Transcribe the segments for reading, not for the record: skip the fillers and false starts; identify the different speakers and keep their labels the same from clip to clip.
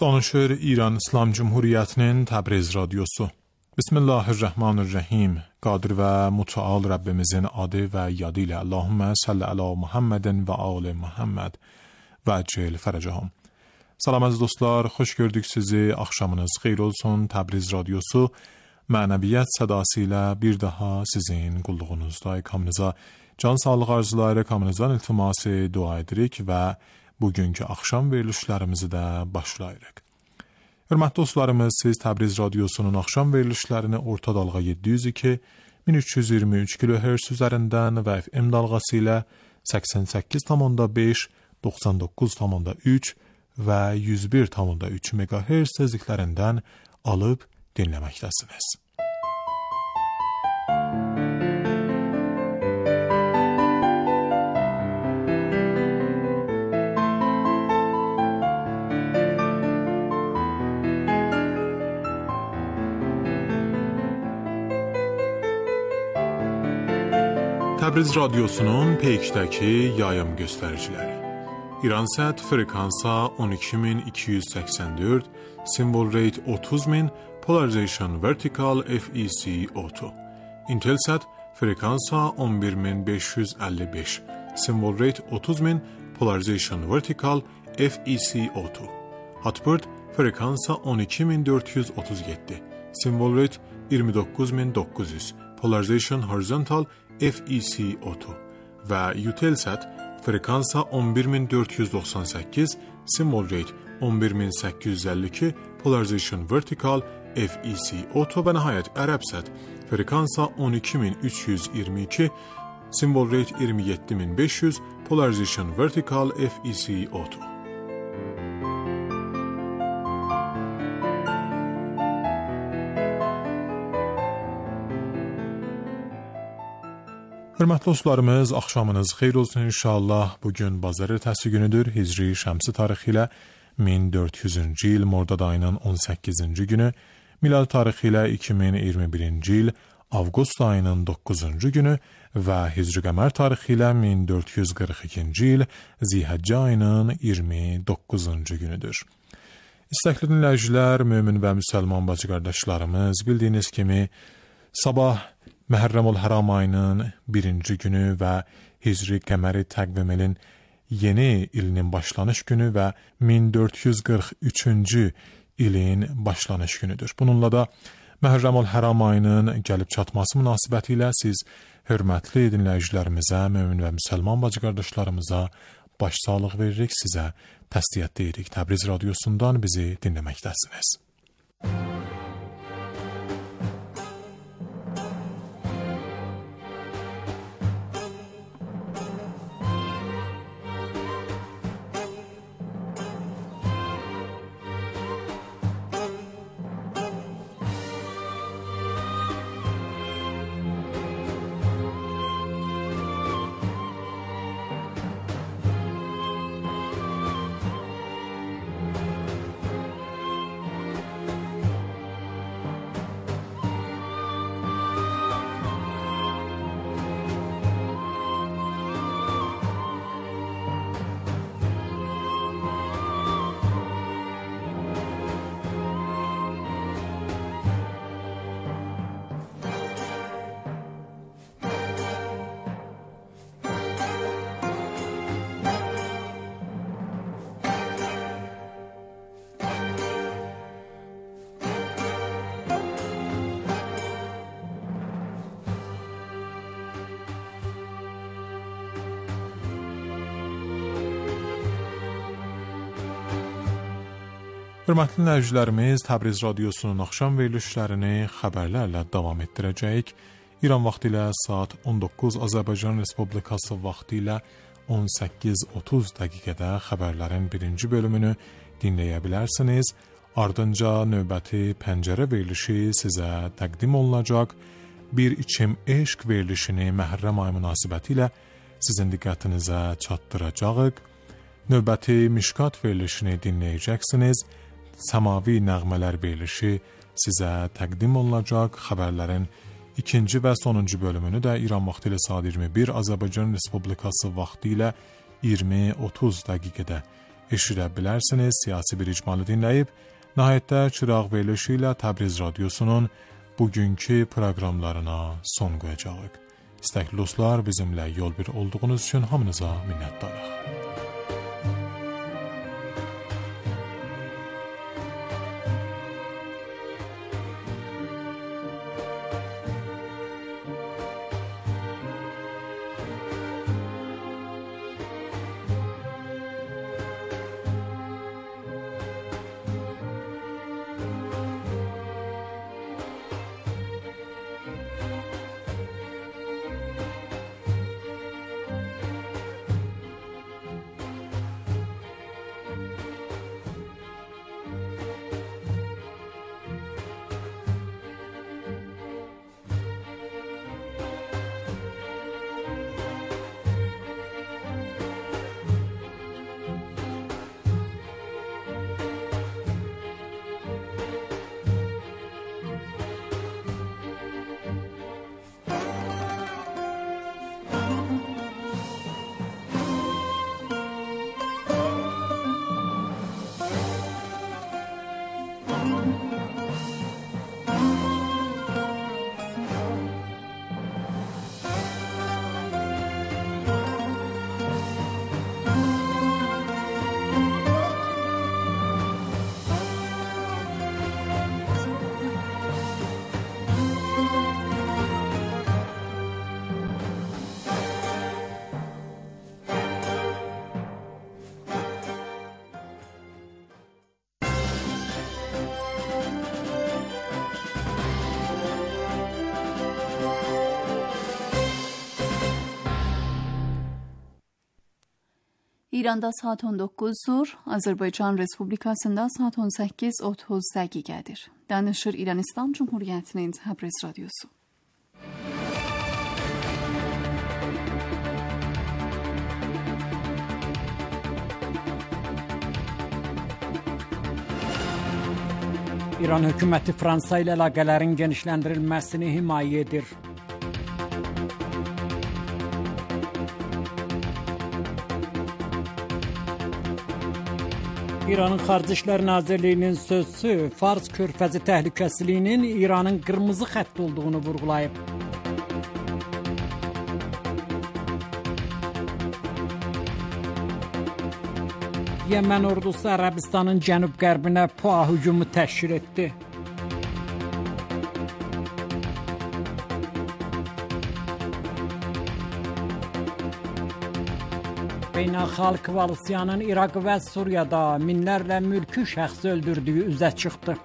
Speaker 1: Danışır İran İslam Cumhuriyetinin Təbriz Radyosu. Bismillahirrahmanirrahim. Qadir ve Müteal Rabbimizin adı ve yadıyla Allahümme salli ala Muhammedin ve ali Muhammed ve acil feracahum. Salam aziz dostlar, xoş gördük sizi. Axşamınız xeyir olsun. Təbriz Radyosu mənəviyyət sədasıyla bir daha sizin qulluğunuzda. Kamınıza can sağlığı arzuları, kamınızdan iltiması dua edirik ve bugünkü axşam verilişlərimizi də başlayırıq. Hörmətli dostlarımız, siz Təbriz Radyosunun axşam verilişlərini orta dalğa 702 1323 kHz üzərindən və FM dalğası ilə 88,5, 99,3 və 101,3 MHz tezliklərindən alıb dinləməkdəsiniz. Təbriz Radyosunun peykdəki yayım göstəriciləri. İransat frekansa 12284, symbol rate 30000, polarization vertical FEC auto. Intelsat frekansa 11555, symbol rate 30000, polarization vertical FEC auto. Hotbird frekansa 12437, symbol rate 29900, polarization horizontal FEC auto və Eutelsat frekansa 11498, symbol rate 11852, polarization vertical FEC auto və nəhayət Ərəbsat frekansa 12322, symbol rate 27500, polarization vertical FEC auto. Hörmətli dostlarımız, axşamınız xeyir olsun inşallah. Bugün bazar ertəsi günüdür. Hicri şəmsi tarixi ilə 1400-cü il Mordad ayının 18-ci günü, milad tarixi ilə 2021-ci il Avqust ayının 9-cu günü və Hicri qəmər tarixi ilə 1442-ci il Zihəccə ayının 29-cu günüdür. İstəkli dinləyicilər, mömin və müsəlman bacı qardaşlarımız, bildiyiniz kimi sabah Məhərrəmül Həram ayının 1-ci günü və Hicri qəməri təqviminin yeni ilinin başlanış günü və 1443-cü ilin başlanış günüdür. Bununla da Məhərrəmül Həram ayının gəlib çatması münasibəti ilə siz hörmətli dinləyicilərimizə, mömin və müsəlman bacı qardaşlarımıza başsağlıq veririk, sizə təsdiq edirik. Təbriz Radyosundan bizi dinləməkdəsiniz. Hörmətli dinləyicilərimiz, Təbriz Radyosunun axşam verilişlərini xəbərlərlə davam etdirəcəyik. İran vaxtı ilə saat 19, Azərbaycan Respublikası vaxtı ilə 18:30 dəqiqədə xəbərlərin birinci bölümünü dinləyə bilərsiniz. Ardınca növbəti pəncərə verilişi sizə təqdim olunacaq. Bir içim eşq verilişini Məhərrəm ayı münasibəti ilə sizin diqqətinizə çatdıracağıq. Növbəti Mişkat verilişini dinləyəcəksiniz. Səmavi nəğmələr verilişi sizə təqdim olunacaq. Xəbərlərin ikinci və sonuncu bölümünü də İran vaxtı ilə saat 21, Azərbaycan Respublikası vaxtı ilə 20:30 dəqiqədə eşidə bilərsiniz. Siyasi bir icmalı dinləyib, nəhayətdə Çıraq verilişi ilə Təbriz radiosunun bugünkü proqramlarına son qoyacağıq. İstəkli dostlar, bizimlə yol bir olduğunuz üçün hamınıza minnətdarıq.
Speaker 2: İranda saat 19'dur, Azərbaycan Respublikasında saat 18:30 dəqiqədir. Danışır İran İslam Cumhuriyyətinin Təbriz radiosu.
Speaker 3: İran hökuməti Fransa ilə əlaqələrin genişləndirilməsini himayə edir. İranın Xarici İşlər Nazirliyinin sözçüsü Fars körfəzi təhlükəsizliyinin İranın qırmızı xətt olduğunu vurğulayıb. Yemen ordusu Ərəbistanın cənub-qərbinə PUA hücumu təşkil etdi. Beynəlxalq koalisiyanın İraq və Suriyada minlərlə mülki şəxs öldürdüyü üzə çıxdı.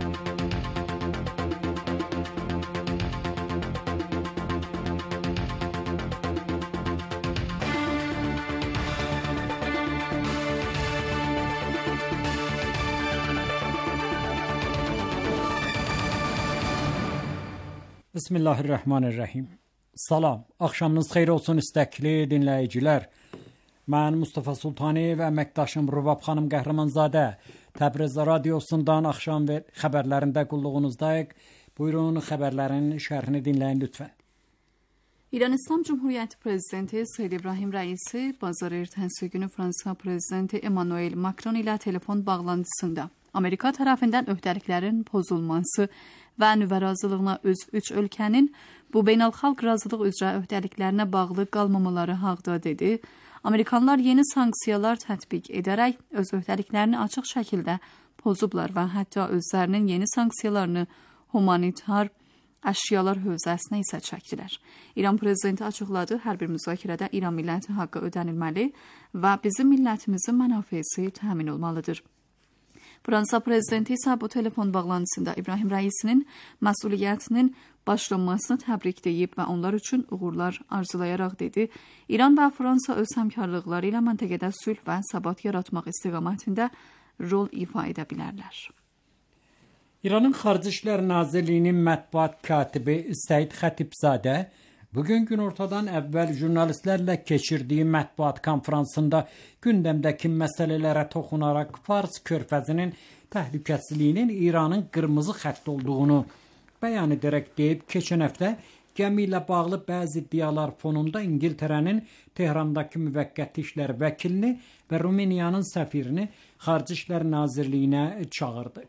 Speaker 3: Bismillahirrahmanirrahim. Salam, axşamınız xeyir olsun istəkli dinləyicilər. Mən Mustafa Sultani və əməkdaşım Rubab xanım Qəhrəmanzadə Təbriz radiosundan axşam xəbərlərində qulluğunuzdayıq. Buyurun xəbərlərin şərhini dinləyin lütfən.
Speaker 2: İran İslam Cumhuriyyəti Prezidenti Seyyid İbrahim Rəisi bazar ertəsi günü Fransa Prezidenti Emmanuel Macron ilə telefon bağlantısında Amerika tərəfindən öhdəliklərin pozulması və nüvə razılığına üç ölkənin bu beynəlxalq razılıq üzrə öhdəliklərinə bağlı qalmamaları haqqında dedi. Amerikanlar yeni sanksiyalar tətbiq edərək öz öhdəliklərini açıq şəkildə pozublar və hətta özlərinin yeni sanksiyalarını humanitar əşyalar hövzəsinə isə çəkdilər. İran prezidenti açıqladı, hər bir müzakirədə İran milləti haqqı ödənilməli və bizim millətimizin mənafesi təmin olmalıdır. Fransa prezidenti isə bu telefon bağlantısında İbrahim Rəisinin məsuliyyətinin başlanmasını təbrik deyib və onlar üçün uğurlar arzulayaraq dedi. İran və Fransa öz həmkarlıqları ilə məntəqədə sülh və səbat yaratmaq istiqamətində rol ifa edə bilərlər.
Speaker 3: İranın Xarici İşlər Nazirliyinin mətbuat katibi Səid Xətibzadə bugün günortadan əvvəl jurnalistlərlə keçirdiyi mətbuat konfransında gündəmdəki məsələlərə toxunaraq Fars körfəzinin təhlükəsizliyinin İranın qırmızı xətt olduğunu bəyan edərək deyib, keçən həftə gəmi ilə bağlı bəzi iddialar fonunda İngiltərənin Tehrandakı müvəqqəti işlər vəkilini və Rumıniyanın səfirini Xarici İşlər Nazirliyinə çağırdı.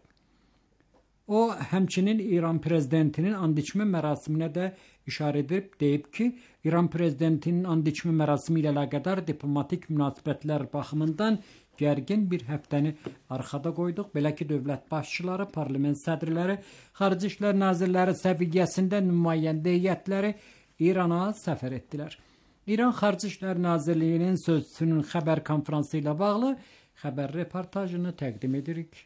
Speaker 3: O, həmçinin İran prezidentinin and içmə mərasiminə də işarə edib, deyib ki, İran prezidentinin and içmə mərasimi ilə əlaqədar diplomatik münasibətlər baxımından gərgin bir həftəni arxada qoyduq. Belə ki, dövlət başçıları, parlament sədrləri, Xarici İşlər Nazirləri səviyyəsində nümayəndə heyətləri İrana səfər etdilər. İran Xarici İşlər Nazirliyinin sözçüsünün xəbər konfransı ilə bağlı xəbər reportajını təqdim edirik.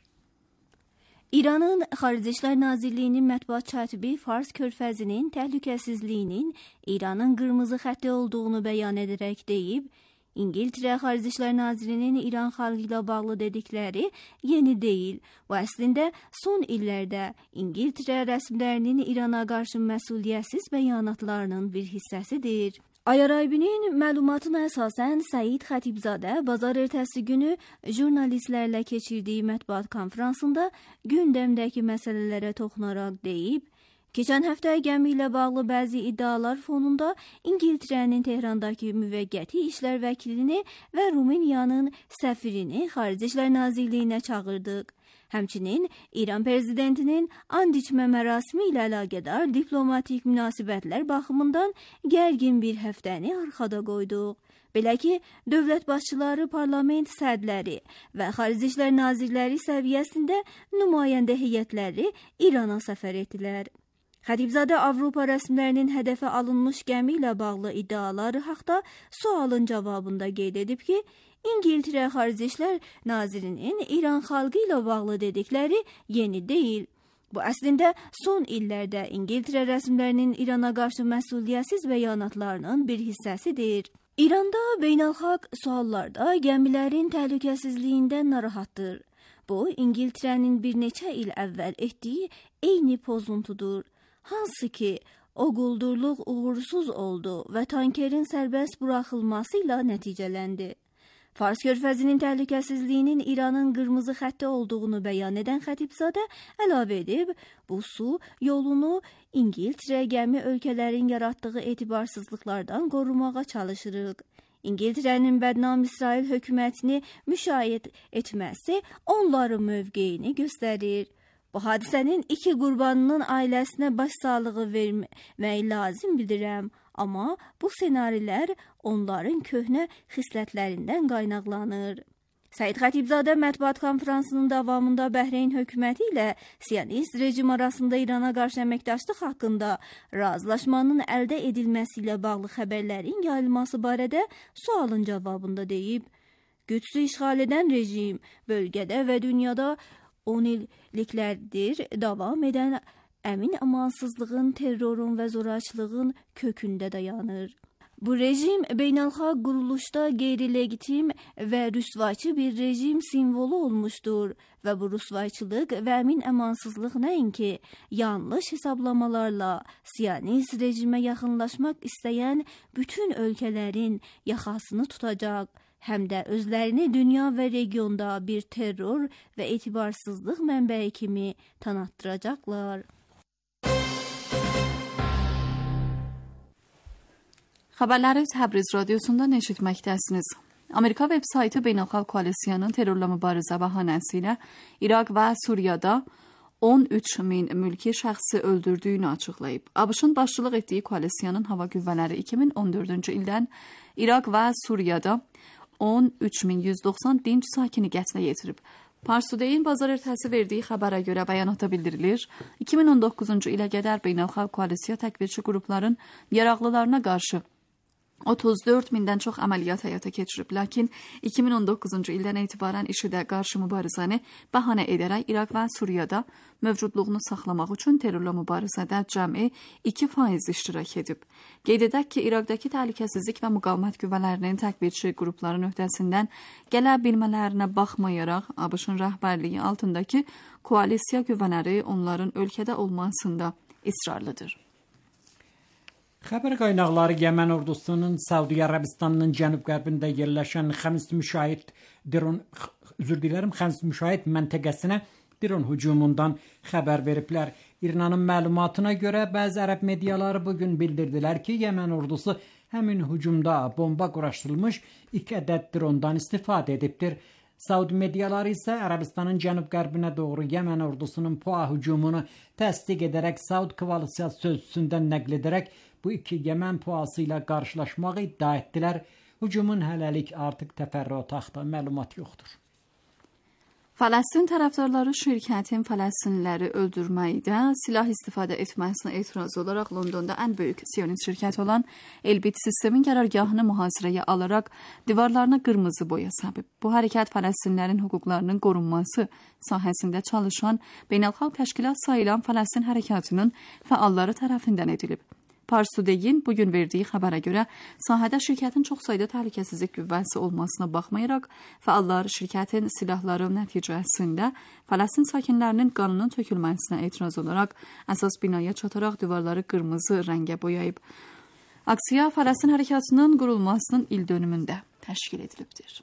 Speaker 4: İranın Xarici İşlər Nazirliyinin mətbuat katibi Fars körfəzinin təhlükəsizliyinin İranın qırmızı xətti olduğunu bəyan edərək deyib, İngiltərə Xarici İşlər Nazirinin İran xalqı ilə bağlı dedikləri yeni deyil. Bu əslində son illərdə İngiltərə rəsmilərinin İrana qarşı məsuliyyətsiz bəyanatlarının bir hissəsidir. Ayaraybinin məlumatına əsasən Səid Xətibzadə bazar ertəsi günü jurnalistlərlə keçirdiyi mətbuat konfransında gündəmdəki məsələlərə toxunaraq deyib, keçən həftə gəmi ilə bağlı bəzi iddialar fonunda İngiltərənin Tehrandakı müvəqqəti işlər vəkilini və Rumıniyanın səfirini Xarici İşlər Nazirliyinə çağırdıq. Həmçinin İran prezidentinin and içmə mərasimi ilə əlaqədar diplomatik münasibətlər baxımından gərgin bir həftəni arxada qoyduq. Belə ki, dövlət başçıları, parlament sədrləri və Xarici İşlər Nazirləri səviyyəsində nümayəndə heyətləri İrana səfər etdilər. Xətibzadə Avropa rəsmilərinin hədəfə alınmış gəmi ilə bağlı iddiaları haqda sualın cavabında qeyd edib ki, İngiltərə Xarici İşlər Nazirinin İran xalqı ilə bağlı dedikləri yeni deyil. Bu əslində son illərdə İngiltərə rəsmilərinin İrana qarşı məsuliyyətsiz bəyanatlarının bir hissəsidir. İranda beynəlxalq suallarda gəmilərin təhlükəsizliyindən narahatdır. Bu, İngiltərənin bir neçə il əvvəl etdiyi eyni pozuntudur. Hansı ki, o quldurluq uğursuz oldu və tankerin sərbəst buraxılması ilə nəticələndi. Fars körfəzinin təhlükəsizliyinin İranın qırmızı xətti olduğunu bəyan edən Xətibzadə əlavə edib, bu su yolunu İngiltərə gəmi ölkələrin yaratdığı etibarsızlıqlardan qorumağa çalışırıq. İngiltərənin bədnam İsrail hökumətini müşayiət etməsi onların mövqeyini göstərir. Bu hadisənin iki qurbanının ailəsinə başsağlığı vermək lazım bilirəm. Amma bu senarilər onların köhnə xislətlərindən qaynaqlanır. Səid Xətibzadə mətbuat konfransının davamında Bəhreyn hökuməti ilə Siyonist rejim arasında İrana qarşı əməkdaşlıq haqqında razılaşmanın əldə edilməsi ilə bağlı xəbərlərin yayılması barədə sualın cavabında deyib, güclü işğal edən rejim bölgədə və dünyada 10 illiklərdir davam edən əmin amansızlığın, terrorun və zorakılığın kökündə dayanır. Bu rejim beynəlxalq quruluşda qeyri-legitim və rüsvayçı bir rejim simvolu olmuşdur və bu rüsvayçılıq və əmin amansızlıq nəinki yanlış hesablamalarla Siyonist rejimə yaxınlaşmaq istəyən bütün ölkələrin yaxasını tutacaq, həm də özlərini dünya və regionda bir terror və etibarsızlıq mənbəyi kimi tanıtdıracaqlar.
Speaker 2: Xəbərləri Təbriz radiosundan eşitməkdəsiniz. Amerika veb-saytı Beynəlxalq Koalisiyanın terrorla mübarizə bəhanəsi ilə İraq və Suriyada 13 min mülki şəxsi öldürdüyünü açıqlayıb. ABŞ-ın başçılıq etdiyi koalisiyanın hava qüvvələri 2014-cü ildən İraq və Suriyada 13.190 dinc sakini qətlə yetirib. Pars Today-in bazar ertəsi verdiyi xəbərə görə bəyanatda bildirilir, 2019-cu ilə qədər beynəlxalq koalisiya təkvirçi qrupların yaraqlılarına qarşı 34 mindən çox əməliyyat həyata keçirib, lakin 2019-cu ildən etibarən IŞİD-ə qarşı mübarizəni bəhanə edərək İraq və Suriyada mövcudluğunu saxlamaq üçün terrorla mübarizədə cəmi 2% iştirak edib. Qeyd edək ki, İraqdakı təhlükəsizlik və müqavimət qüvvələrinin təkvirçi qrupların öhdəsindən gələ bilmələrinə baxmayaraq, ABŞ-ın rəhbərliyi altındakı koalisiya qüvvələri onların ölkədə olmasında israrlıdır.
Speaker 3: Xəbər qaynaqları Yəmən ordusunun Səudi Ərəbistanının cənub-qərbində yerləşən Xəmis müşahid məntəqəsinə dron hücumundan xəbər veriblər. İranın məlumatına görə bəzi ərəb mediaları bugün bildirdilər ki, Yemen ordusu həmin hücumda bomba quraşdırılmış 2 ədəd drondan istifadə edibdir. Saudi mediaları isə Ərəbistanın cənub-qərbinə doğru Yemen ordusunun PUA hücumunu təsdiq edərək Saud koalisiyası sözcüsündən nəql edərək bu 2 Yemen PUA-sı ilə qarşılaşmağı iddia etdilər. Hücumun hələlik artıq təfərrüat haqqında məlumat yoxdur.
Speaker 2: Fələstin tərəfdarları şirkətin Fələstinliləri öldürməkdə silah istifadə etməsinə etiraz olaraq Londonda ən böyük siyonist şirkət olan Elbit sistemin qərargahını mühasirəyə alaraq divarlarına qırmızı boya səpib. Bu hərəkət Fələstinlilərin hüquqlarının qorunması sahəsində çalışan beynəlxalq təşkilat sayılan Fələstin hərəkatının fəalları tərəfindən edilib. Pars Today-in bugün verdiyi xəbərə görə sahədə şirkətin çox sayda təhlükəsizlik qüvvəsi olmasına baxmayaraq, fəallar şirkətin silahları nəticəsində Fələstin sakinlərinin qanının tökülməsinə etiraz olaraq əsas binaya çataraq divarları qırmızı rəngə boyayıb. Aksiya Fələstin hərəkatının qurulmasının ildönümündə təşkil edilibdir.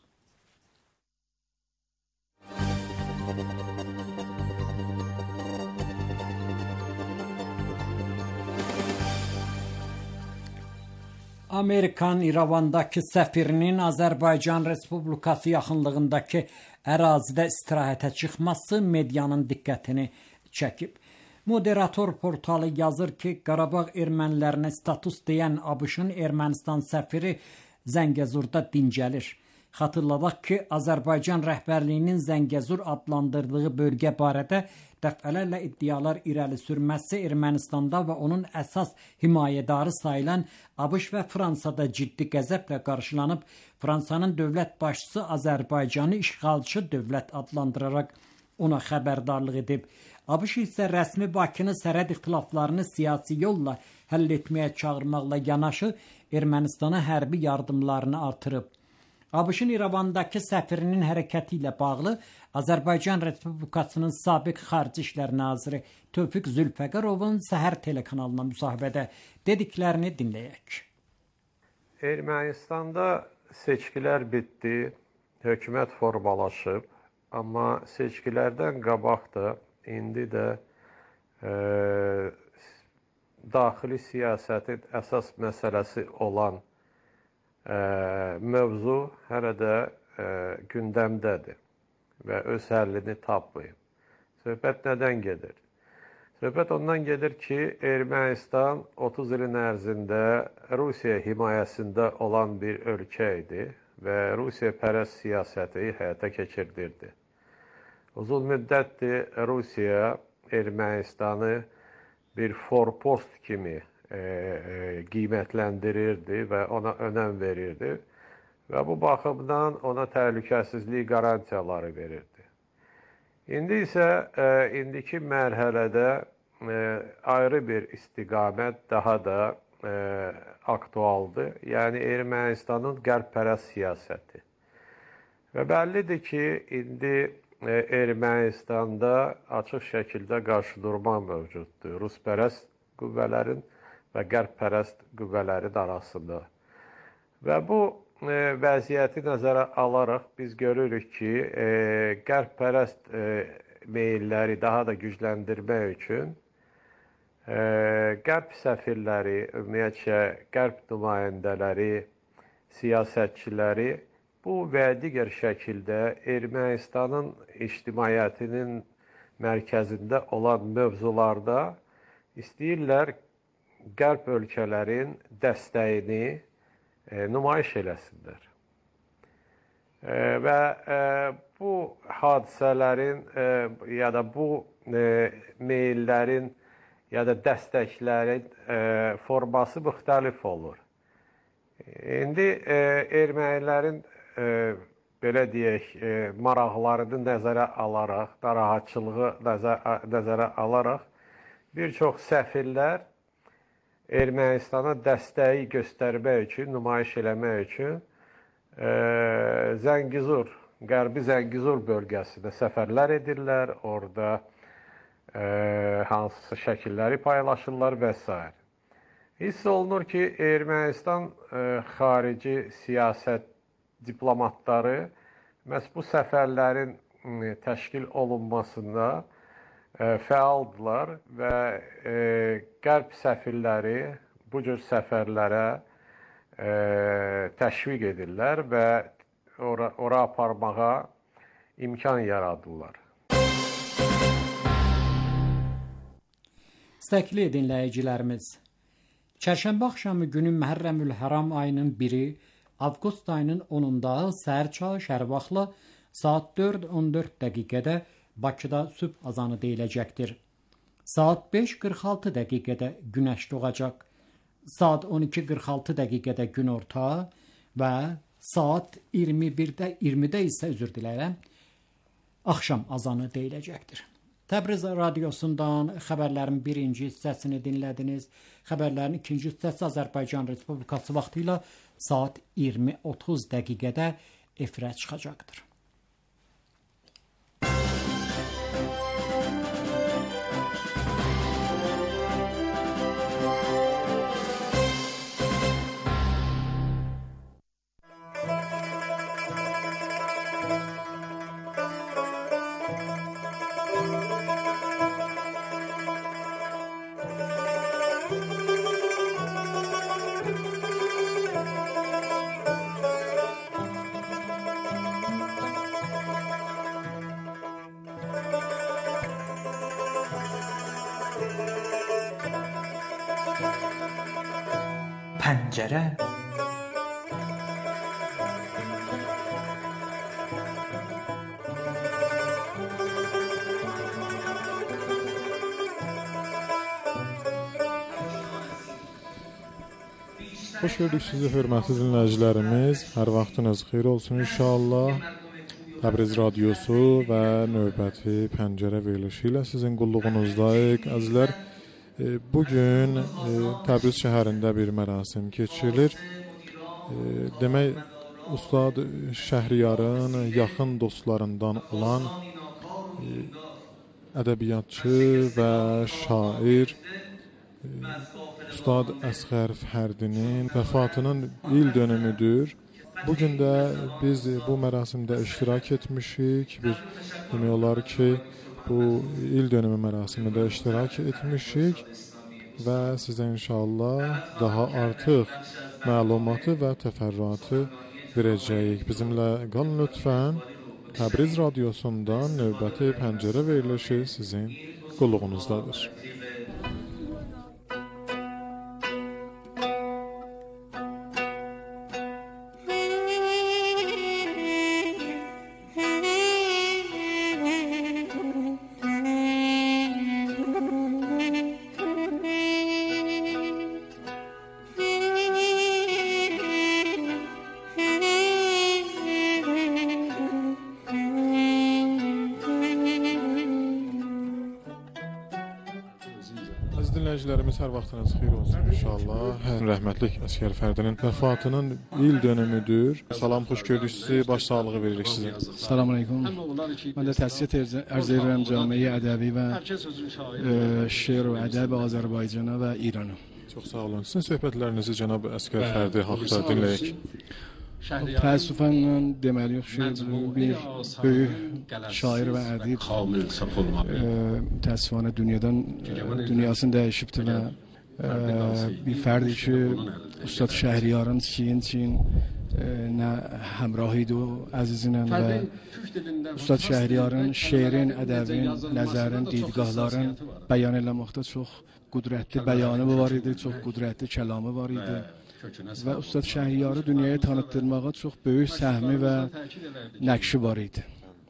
Speaker 3: Amerikan İrəvandakı səfirinin Azərbaycan Respublikası yaxınlığındakı ərazidə istirahətə çıxması medianın diqqətini çəkib. Moderator portalı yazır ki, Qarabağ ermənilərinə status deyən ABŞ-ın Ermənistan səfiri Zəngəzurda dincəlir. Xatırladaq ki, Azərbaycan rəhbərliyinin Zəngəzur adlandırdığı bölgə barədə dəfələrlə iddialar irəli sürməsi Ermənistanda və onun əsas himayədarı sayılan ABŞ və Fransada ciddi qəzəblə qarşılanıb, Fransanın dövlət başçısı Azərbaycanı işğalçı dövlət adlandıraraq ona xəbərdarlıq edib. ABŞ isə rəsmi Bakını sərhəd ixtilaflarını siyasi yolla həll etməyə çağırmaqla yanaşı Ermənistana hərbi yardımlarını artırıb. ABŞ-ın İrəvandakı səfirinin hərəkəti ilə bağlı Azərbaycan Respublikasının sabiq Xarici İşlər Naziri Tövfiq Zülfəqarovun Səhər telekanalına müsahibədə dediklərini dinləyək.
Speaker 5: Ermənistanda seçkilər bitdi, hökumət formalaşıb, amma seçkilərdən qabaq da indi də daxili siyasətin əsas məsələsi olan mövzu hələ də gündəmdədir və öz həllini tapmayıb. Söhbət nədən gedir? Söhbət ondan gedir ki, Ermənistan 30 ilin ərzində Rusiya himayəsində olan bir ölkə idi və Rusiya pərəst siyasəti həyata keçirdirdi. Uzun müddətdir Rusiya Ermənistanı bir forpost kimi qiymətləndirirdi və ona önəm verirdi və bu baxımdan ona təhlükəsizlik qarantiyaları verirdi. İndi isə indiki mərhələdə ayrı bir istiqamət daha da aktualdır. Yəni Ermənistanın qərbpərəst siyasəti. Və bəllidir ki, indi Ermənistanda açıq şəkildə qarşıdurma mövcuddur. Ruspərəst qüvvələrin və qərbpərəst qüvvələrin arasında. Və bu vəziyyəti nəzərə alaraq biz görürük ki, qərbpərəst meyilləri daha da gücləndirmək üçün qərb səfirləri, ümumiyyətcə qərb nümayəndələri, siyasətçiləri bu və digər şəkildə Ermənistanın ictimaiyyətinin mərkəzində olan mövzularda istəyirlər qərb ölkələrin dəstəyini nümayiş eləsinlər. Və bu hadisələrin ya da bu meyillərin ya da dəstəklərin forması müxtəlif olur. İndi ermənilərin belə deyək, maraqlarını nəzərə alaraq, narahatçılığı nəzərə alaraq bir çox səfirlər Ermənistana dəstəyi göstərmək üçün, nümayiş eləmək üçün Zəngizur, Qərbi Zəngizur bölgəsində səfərlər edirlər, orada hansısa şəkilləri paylaşırlar və s. Hiss olunur ki, Ermənistan xarici siyasət diplomatları məhz bu səfərlərin təşkil olunmasında fəaldılar və qərb səfirləri bu cür səfərlərə təşviq edirlər və ora aparmağa imkan yaradırlar.
Speaker 3: İstəkli dinləyicilərimiz, çərşənbə axşamı günü Məhərrəmül-Həram ayının 1-i, avqust ayının 10-da səhər çağı şəhər vaxtı saat 4:14 dəqiqədə Bakıda sübh azanı deyiləcəkdir. Saat 5:46 dəqiqədə günəş doğacaq. Saat 12:46 dəqiqədə günorta və saat 20:20-də isə axşam azanı deyiləcəkdir. Təbriz radiosundan xəbərlərin birinci hissəsini dinlədiniz. Xəbərlərin ikinci hissəsi Azərbaycan Respublikası vaxtı ilə saat 20:30 dəqiqədə efirə çıxacaqdır.
Speaker 6: پنجره
Speaker 1: Xoş gördük sizi hörmətli dinləyicilərimiz. Hər vaxtınız xeyir olsun inşallah. Təbriz radiosu və növbəti pəncərə verilişi ilə sizin qulluğunuzdayıq. Əzizlər, bugün Təbriz şəhərində bir mərasim keçirilir. Demək, Ustad Şəhriyarın yaxın dostlarından olan ədəbiyyatçı və şair Ustad Əsğər Fərdinin vəfatının il dönümüdür. Bugün də biz bu mərasimdə iştirak etmişik. Demək olar ki, bu il dönümü mərasimində iştirak etmişik və sizə inşallah daha artıq məlumatı və təfərrüatı verəcəyik. Bizimlə qalın lütfən. Təbriz radiosundan növbəti pəncərə verilişi sizin qulluğunuzdadır. Dinləyicilərimiz, hər vaxtınız xeyir olsun inşallah. Rəhmətlik Əsgər Fərdinin vəfatının il dönümüdür. Salam, xoş gördük sizi, baş sağlığı veririk sizə.
Speaker 7: Selamun aleyküm. Mən də təsdiq arz edirəm camiyə ədəbi və şeir və ədəb Azərbaycana və İrana.
Speaker 1: Çox sağ olun. Sizin söhbətlərinizi cənab Əsgər Fərdi haqqında dinləyək.
Speaker 7: Təəssüfən mən deməliyəm ki, bu bir böyük şair və ədib təəssüfənə dünyasını dəyişibdir və bir fərdi ki, Ustad Şəhriyarın çiyin nə həmrahıydı o əzizinə və Ustad Şəhriyarın şeirin, ədəbin, nəzərin, didgahların bəyan eləməkdə çox qüdrətli bəyanı var idi, çox qüdrətli kəlamı var idi. Və Ustad Şəhriyarı dünyaya tanıtdırmağa çox böyük səhmi və nəqşi var idi.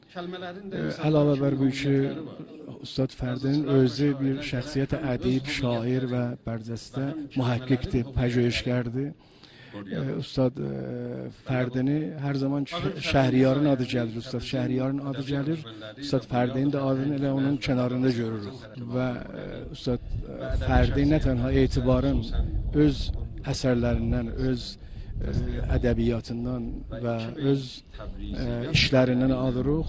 Speaker 7: Əlavə bər bu ki, Ustad Fərdinin özü bir şəxsiyyət ədib, şair və bərcəsdə mühəqqqiqdir, pəjöyüşgərdir. Ustad Fərdini hər zaman Şəhriyarın adı gəlir, Ustad Şəhriyarın adı gəlir, Ustad Fərdinin də adını elə onun kənarında görürük. Və Ustad Fərdi nə tənha etibarın öz əsərlərindən, öz ədəbiyyatından və öz işlərindən alırıq.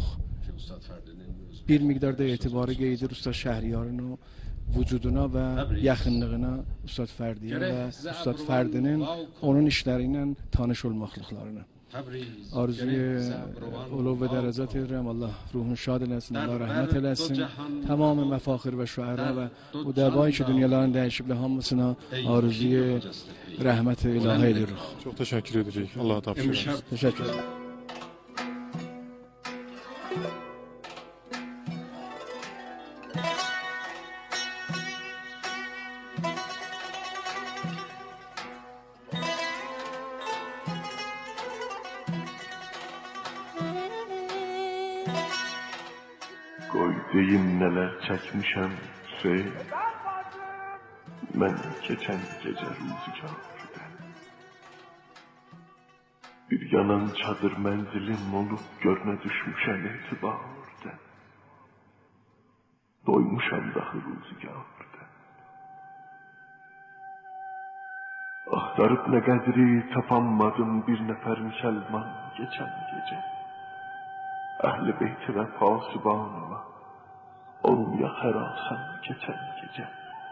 Speaker 7: Bir miqdarda etibarı qeydir Ustad Şəhriyarın o vücuduna və yaxınlığına Ustad Fərdiyə və Ustad Fərdinin onun işləri ilə tanış olmaqlıqlarına. آرزوی علو و درجات دارم. الله روحون شاد eləsin, Allah rəhmət eləsin. Tamam məfəxir və şüəra və o dəvayı ki dünyaların dəyişib hamısına arzuyu rəhmət ilahi edirik.
Speaker 1: Çox təşəkkür edirik. Allah'a tapşırırıq.
Speaker 7: Təşəkkür ederim.
Speaker 6: Qoy deyim nələr çəkmişəm Hüseyin, mən keçən gecə ruzigarda. Bir yanan çadır mənzilim olub görünə düşmüşəm etibarda. Doymuşam dahi ruzigarda. Axtarıb nə qədri tapanmadım bir nəfər müsəlman geçən gecə. Əhl-i beyti və pasibanıma olmaya xərasəm keçən gecə.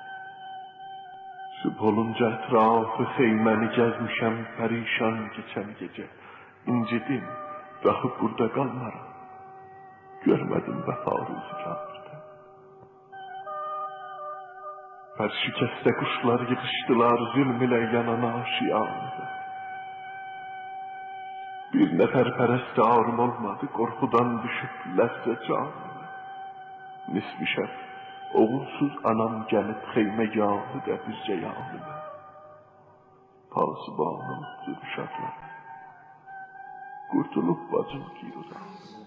Speaker 6: Sübh olunca ətrafı xeyməni gəzmişəm pərişan keçən gecə. İncidim, dahi burada qalmaram, görmədim vəfa ruzigarda. Hər şikəstə quşlar yığışdılar zülm ilə yanan aşiyanıda. Bir nəfər pərəstarım olmadı, qorxudan düşüb ləzzə canıma. Nisbi şəf, oğulsuz anam gəlib xeymə yağdı da bizcə yanıma. Pasibanım duruşaqlar, qurtulub bacım giyodan.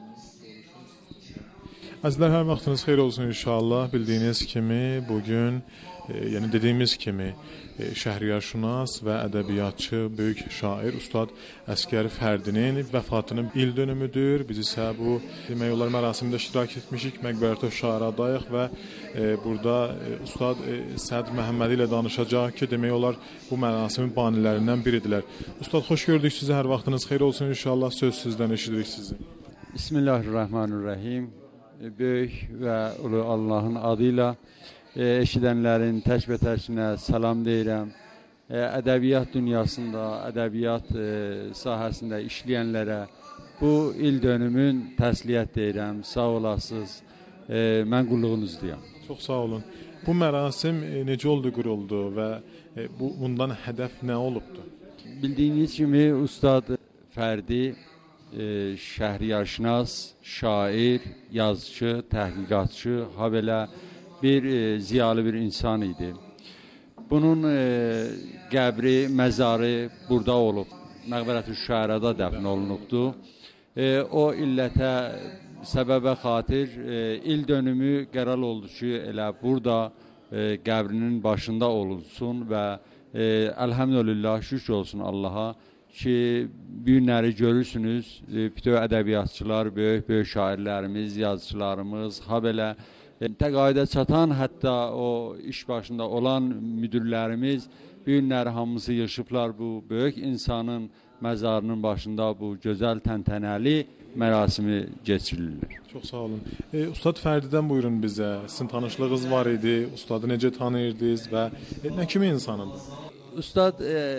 Speaker 1: Əzizlər, hər vaxtınız xeyir olsun inşallah. Bildiyiniz kimi bugün, yəni dediyimiz kimi şəhriyarşünas və ədəbiyyatçı, böyük şair Ustad Əsgər Fərdinin vəfatının il dönümüdür. Biz isə bu demək olar mərasimdə iştirak etmişik. Məqbərətü Şaradayıq və burada Ustad Səd Məhəmmədi ilə danışacaq ki, demək olar bu mərasimin banilərindən biridirlər. Ustad, xoş gördük sizi, hər vaxtınız xeyir olsun inşallah. Söz sizdən eşidirik sizi.
Speaker 8: Bismillahirrahmanirrahim. Böyük və ulu Allahın adıyla eşidənlərin tək və təkinə salam deyirəm. Ədəbiyyat dünyasında, ədəbiyyat sahəsində işləyənlərə bu il dönümün təsliyyət deyirəm. Sağ olasınız. Mən qulluğunuzdayım.
Speaker 1: Çox sağ olun. Bu mərasim necə oldu, quruldu və bundan hədəf nə olubdu?
Speaker 8: Bildiyiniz kimi Ustad Fərdi şəhriyarşünas, şair, yazıcı, təhqiqatçı, habelə bir ziyalı bir insan idi. Bunun qəbri, məzarı burada olub. Məqbərətü Şərada dəfn olunubdu. O illətə, səbəbə xatir il dönümü qərar oldu ki, elə burada qəbrinin başında olunsun və əlhəmdülillah, şükür olsun Allaha ki, bu günləri görürsünüz, bütün ədəbiyyatçılar, böyük şairlərimiz, yazıcılarımız, habelə təqaüdə çatan, hətta o iş başında olan müdürlərimiz bu günləri hamısı yığışıblar bu böyük insanın məzarının başında bu gözəl təntənəli mərasimi keçirirlər.
Speaker 1: Çox sağ olun. Ustad Fərdidən buyurun bizə. Sizin tanışlığınız var idi, ustadı necə tanıyırdınız və nə kimi insanıdır?
Speaker 8: Ustad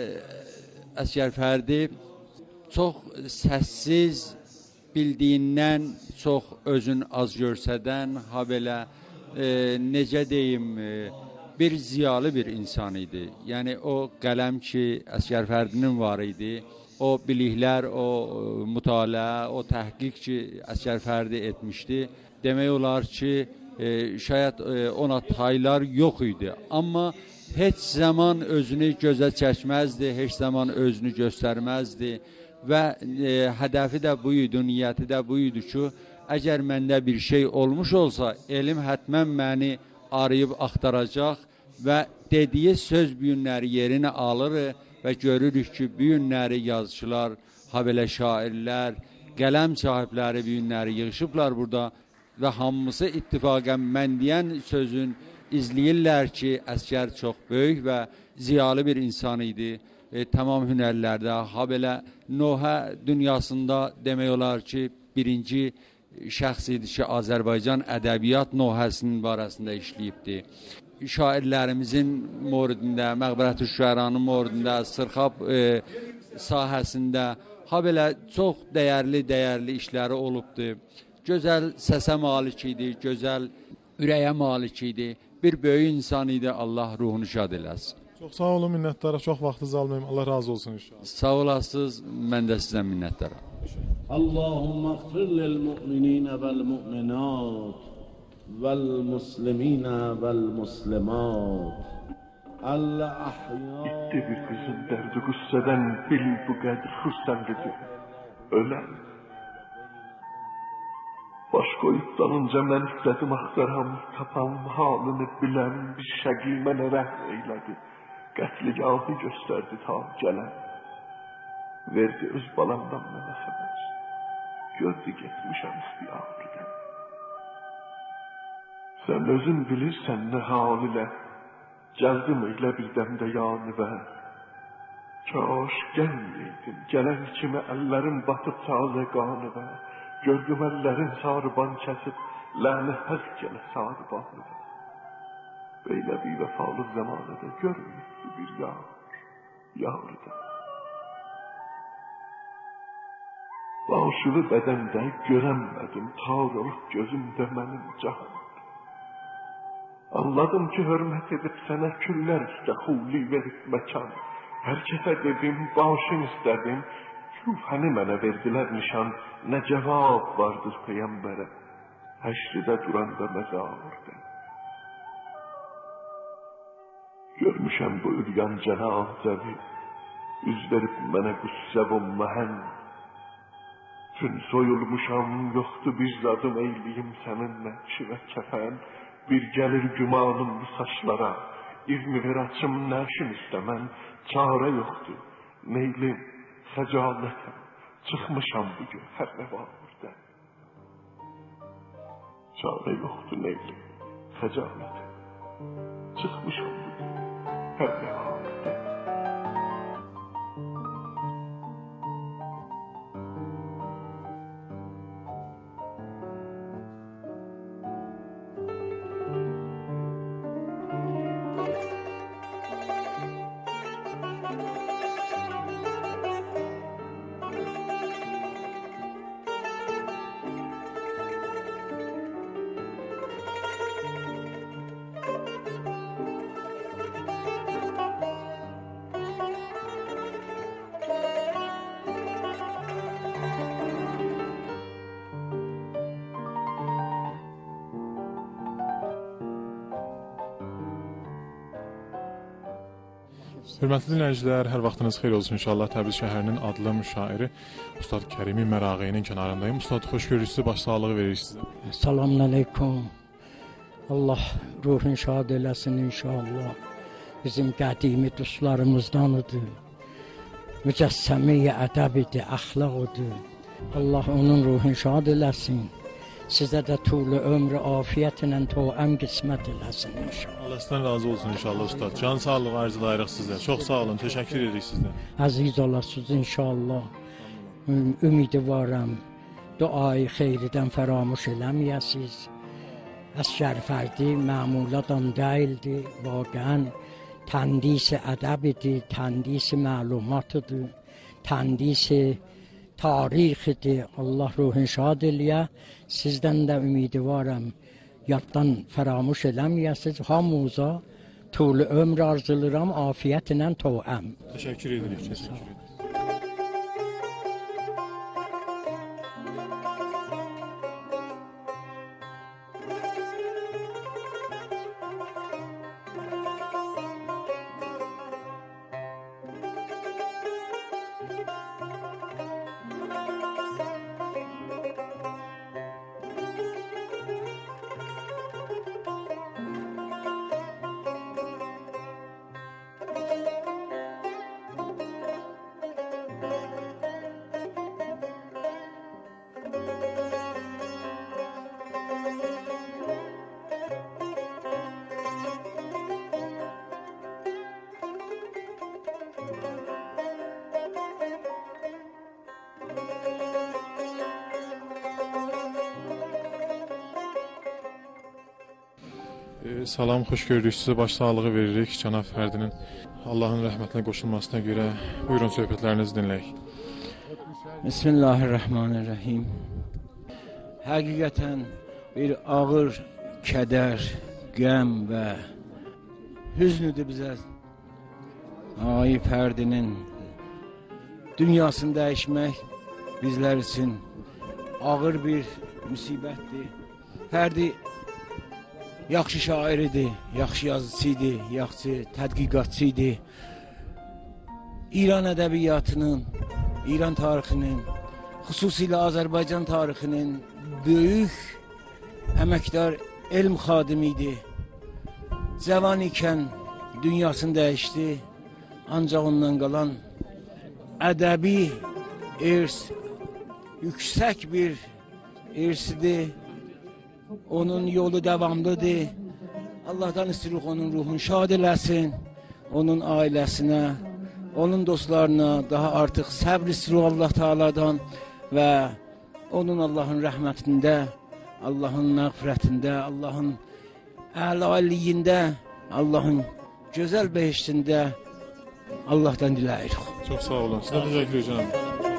Speaker 8: Əsgər Fərdi çox səssiz, bildiyindən çox özün az görsədən, habelə necə deyim, bir ziyalı bir insan idi. Yəni o qələm ki, Əsgər Fərdinin var idi, o biliklər, o mütaliə, o təhqiq ki, Əsgər Fərdi etmişdi. Demək olar ki, şayad ona taylar yox idi. Amma heç zaman özünü gözə çəkməzdi, heç zaman özünü göstərməzdi və hədəfi də bu idi, niyyəti də bu idi ki, əgər məndə bir şey olmuş olsa, elm hətmən məni arayıb axtaracaq və dediyi söz bu günləri yerinə alır və görürük ki, bu günləri yazıcılar, habelə şairlər, qələm sahibləri bu günləri yığışıblar burada və hamısı ittifaqən mən deyən sözün izləyirlər ki, Əsgər çox böyük və ziyalı bir insan idi. Tamam hünərlərdə, habelə Nohə dünyasında demək olar ki, birinci şəxs idi ki, Azərbaycan ədəbiyyat Nohəsinin barəsində işləyibdi. Şairlərimizin moridində, Məqbərətü Şüəranın moridində, Sırxab sahəsində ha belə çox dəyərli işləri olubdur. Gözəl səsə malik idi, gözəl ürəyə malik idi. Bir böyük insan idi. Allah ruhunu şad eləsin.
Speaker 1: Çox sağ olun, minnətdarım. Çox vaxtınızı almayım. Allah razı olsun inşallah.
Speaker 8: Sağ olasınız. Mən də sizə minnətdaram.
Speaker 9: Allahumma ighfir lil mu'minina vel mu'minat vel muslimina vel muslimat.
Speaker 6: İtti bir kızın derdi gusseden bil bu kadar hüssenlidir. Ölen. Baş koyup dalınca mən istədim axtaram, tapam halını bilən bir şəqi mənə rəhm eylədi. Qətligahı göstərdi ta gələn. Verdi öz balamdan mənə xəbər. Gördü getmişəm istiyarıdan. Sən özün bilirsən nə hal ilə. Gəldim elə bir dəmdə yanıvə. Kaş gəlməyəydin, gələn kimi əllərim batıb tazə qanıvə. Gördüm əllərin sarıban kəsib, lənət həz gələ sarıbanıvə. Belə bir vəfalı zamanədə görmüşdü bir yarıda. Aşığı bədəndə görənmədim, tar olub gözümdə mənim cahan. Anladım ki, hörmət edib sənə küllər üstə xuli verib məkan. Hər kəsə dedim, başın istədim, küfəni mənə verdilər nişan. Nə cavab vardır Peyyəmbərə, həşridə duranda məzarda. Görmüşəm bu üryan cənazəvi, üz verib mənə qüssə və məhən. Tün soyulmuşam, yoxdur bir zadım eyliyim sənin nəqşi və kəfən. Bir gəlir gümanım bu saçlara, İvmi ver açım nəşim istəmən. Çarə yoxdur, neylim, xəcalətəm, çıxmışam bugün hər nə vardır. Çarə yoxdur, neylim, xəcalətəm, çıxmışam bugün hər nə vardır.
Speaker 1: Hörmətli dinləyicilər, hər vaxtınız xeyir olsun inşallah. Təbriz şəhərinin adlı müşairi Ustad Kərimi Mərağinin kənarındayım. Ustad, xoş görürsünüz, sizi baş sağlığı verir sizə.
Speaker 3: Selamun aleyküm. Allah ruhun şad eləsin inşallah. Bizim qədimi dostlarımızdanıdır. Mücəssəmi-i ədəbidir, əxlaqıdır. Allah onun ruhun şad eləsin. Sizə də tulu ömrü afiyətlə toəm qismət eləsin inşallah.
Speaker 1: Allah sizdən razı olsun inşallah ustad. Can sağlığı arzulayırıq sizə. Çox sağ olun, təşəkkür edirik sizdən.
Speaker 3: Əziz olasınız inşallah. Ümidi varam. Duayı xeyridən fəramuş eləməyəsiz. Əsgər fərdi məmul adam deyildi. Vaqən təndisi ədəbidir, təndisi məlumatıdır, təndisi tarixidir. Allah ruhun şad eləyə. Sizdən də ümidi varam. Yaddan fəramuş eləməyəsiz. Hamımıza tulu ömr arzulayıram, afiyətlə toəm.
Speaker 1: Təşəkkür edirik, təşəkkür edirik. Salam, xoş gördük sizə. Baş sağlığı veririk cənab Fərdinin Allahın rəhmətinə qoşulmasına görə. Buyurun, söhbətlərinizi dinləyək.
Speaker 3: Bismillahirrahmanirrahim. Həqiqətən bir ağır kədər, qəm və hüznüdür bizə. Ay Fərdinin dünyasını dəyişmək bizlər üçün ağır bir müsibətdir. Fərdi yaxşı şair idi, yaxşı yazıcı idi, yaxşı tədqiqatçı idi. İran ədəbiyyatının, İran tarixinin, xüsusilə Azərbaycan tarixinin böyük əməkdar elm xadimi idi. Cavan ikən dünyasını dəyişdi, ancaq ondan qalan ədəbi irs yüksək bir irsidir. Onun yolu davamlıdır. Allah'tan istirik onun ruhunu şad eləsin. Onun ailəsinə, onun dostlarına daha artıq səbr istirik Allah Teala'dan və onun Allah'ın rəhmətində, Allah'ın məğfirətində, Allah'ın əliliyində, Allah'ın gözəl behiştində Allah'tan diləyirik.
Speaker 1: Çox sağ olun. Sizə təşəkkür edirəm.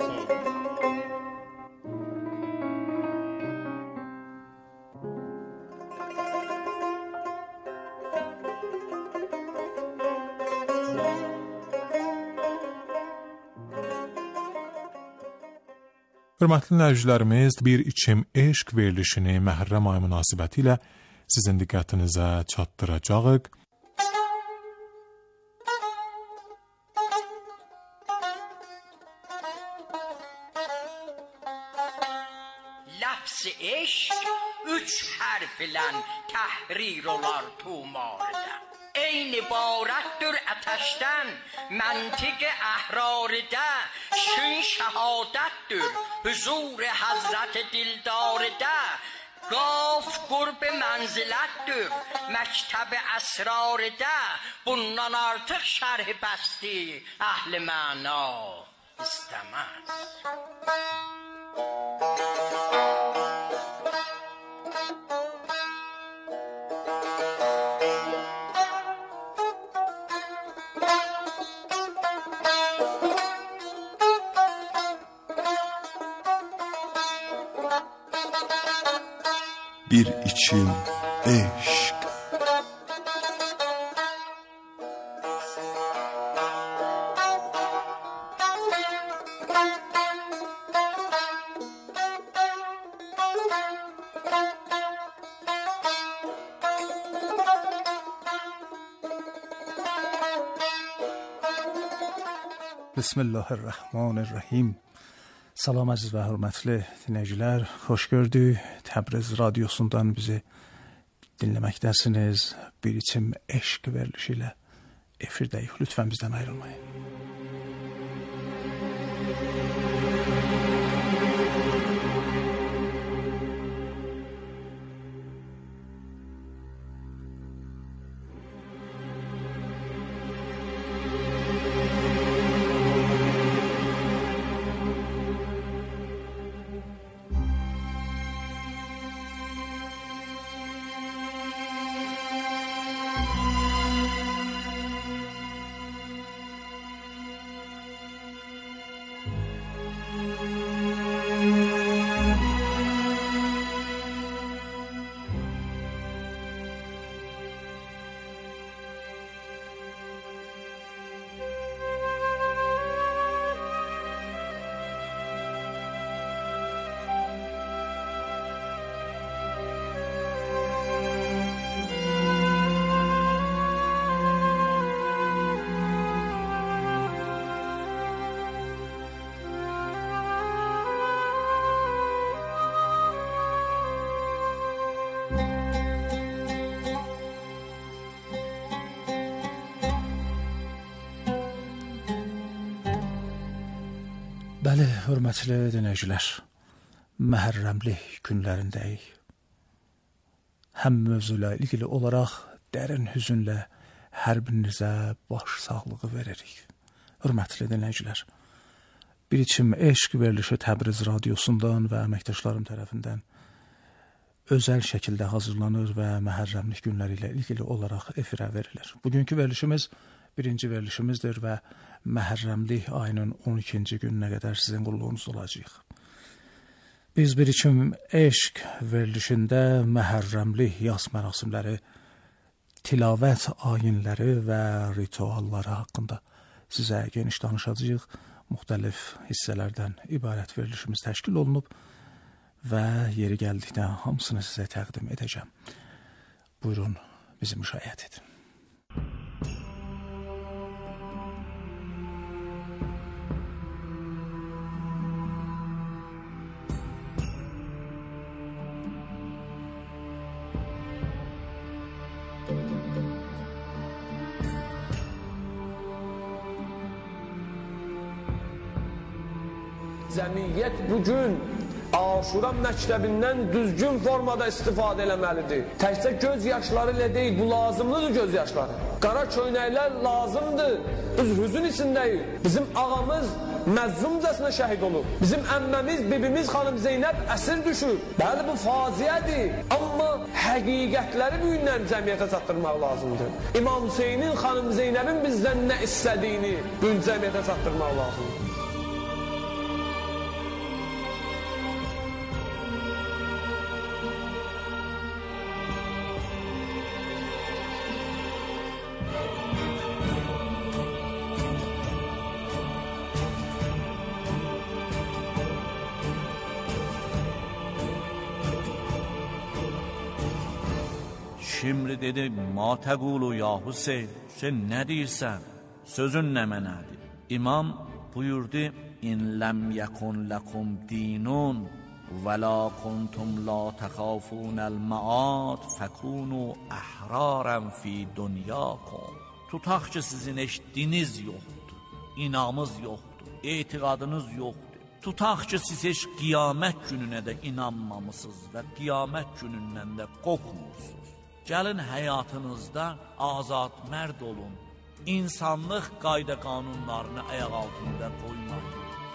Speaker 1: Hörmətli dinləyicilərimiz, bir içim eşq verilişini Məhərrəm ayı münasibəti ilə sizin diqqətinizə çatdıracağıq.
Speaker 10: Lafz-ı eşq 3 hərf ilə təhrir olar tumarda. Eyni ibarətdir ətəşdən, məntiq əhrardə, şün şəhadətdir, huzur Həzrət Dildardə. Qaf qurb mənzilətdir, məktəb əsrardə, bundan artıq şərh bəsti əhl-i məna istəməz.
Speaker 11: Bir içim eşq.
Speaker 12: Bismillahirrahmanirrahim. Salam əziz və hörmətli dinləyicilər, xoş gördük. Təbriz radiosundan bizi dinləməkdəsiniz. Bir içim eşq verilişi ilə efirdəyik. Lütfən bizdən ayrılmayın. Bəli, hörmətli dinləyicilər, Məhərrəmlik günlərindəyik. Həm mövzuyla ilgili olaraq dərin hüzünlə hər birinizə baş sağlığı veririk. Hörmətli dinləyicilər, bir içim eşq verilişi Təbriz radiosundan və əməkdaşlarım tərəfindən özəl şəkildə hazırlanır və məhərrəmlik günləri ilə ilgili olaraq efirə verilir. Bugünkü verilişimiz birinci verilişimizdir və məhərrəmlik ayının 12-ci gününə qədər sizin qulluğunuzda olacağıq. Biz bir için eşq verilişində məhərrəmlik yas mərasimləri, tilavət ayinləri və ritualları haqqında sizə geniş danışacağıq. Müxtəlif hissələrdən ibarət verilişimiz təşkil olunub və yeri gəldikdə hamısını sizə təqdim edəcəm. Buyurun, bizi müşahidə edin.
Speaker 13: Cəmiyyət bugün Aşura məktəbindən düzgün formada istifadə eləməlidir. Təkcə göz yaşları ilə deyil, bu lazımlıdır göz yaşları. Qara köynəklər lazımdır. Biz hüzün içindəyik. Bizim ağamız məzzumcasına şəhid olub. Bizim əmməmiz, bibimiz xanım Zeynəb əsir düşür. Bəli, bu faciədir. Amma həqiqətləri bu gündən cəmiyyətə çatdırmaq lazımdır. İmam Hüseynin xanım Zeynəbin bizdən nə istədiyini bu gün cəmiyyətə çatdırmaq lazımdır.
Speaker 14: Şimdi dedi, ma təqulu ya Hüseyin, sen nə deyirsən? Sözün nə mənədir? İmam buyurdu, in ləm yəkun ləkum dinun və la kuntum la təxafunəl maat fəkunu əhrarən fi dünyakum. Tutaq ki, sizin heç diniz yoxdur, inamız yoxdur, etiqadınız yoxdur. Tutaq ki, siz heç qiyamət gününə də inanmamısınız və qiyamət günündən də qorxmursunuz. Gəlin həyatınızda azad mərd olun, insanlıq qayda qanunlarını ayaq altında qoymayın.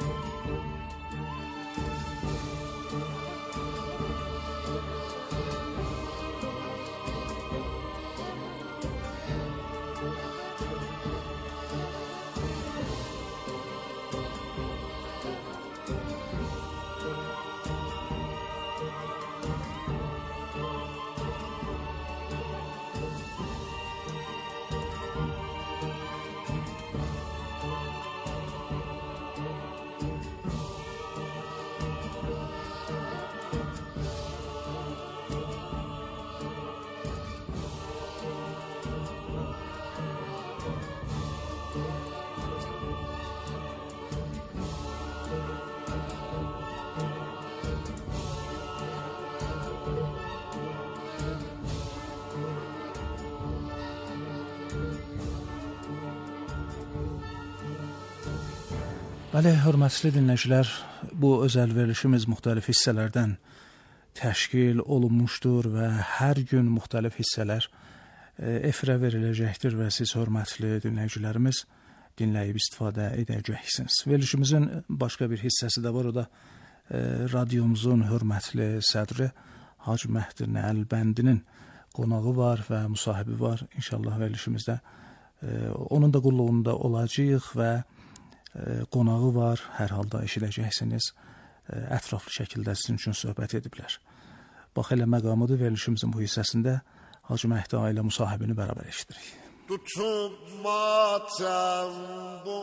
Speaker 12: Bəli, hörmətli dinləyicilər, bu özəl verilişimiz müxtəlif hissələrdən təşkil olunmuşdur və hər gün müxtəlif hissələr efirə veriləcəkdir və siz hörmətli dinləyicilərimiz dinləyib istifadə edəcəksiniz. Verilişimizin başqa bir hissəsi də var, o da radiomuzun hörmətli sədri Hacı Məhdi Nəlbəndinin qonağı var və müsahibi var. İnşallah verilişimizdə onun da qulluğunda olacağıq və qonağı var, hər halda eşidəcəksiniz, ətraflı şəkildə sizin üçün söhbət ediblər. Bax, elə məqamıdır verilişimizin bu hissəsində Hacı Məhdi ailə müsahibini bərabər eşidirik.
Speaker 15: Tutub matəm bu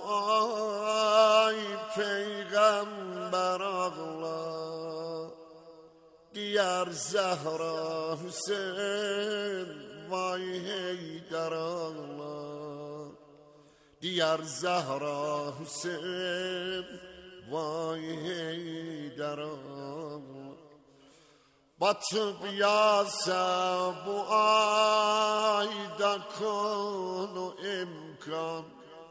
Speaker 15: ay Peyğəmbər ağlar, diyar Zəhra Hüseyin vay Heydər ağlar. Diyar Zahra Hüseyin vay Heydər ağlar. Batıp yasa bu ayda konu imkan,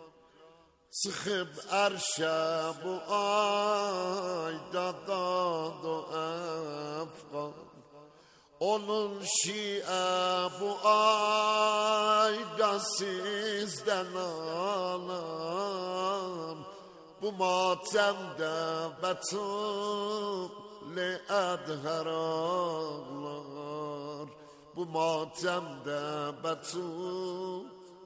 Speaker 15: sıxıb ərşə bu ayda dad o əfqan. Onun şiə bu ayda sizdən alam, bu matəmdə bətub لأدهر ağlar bu matemde betul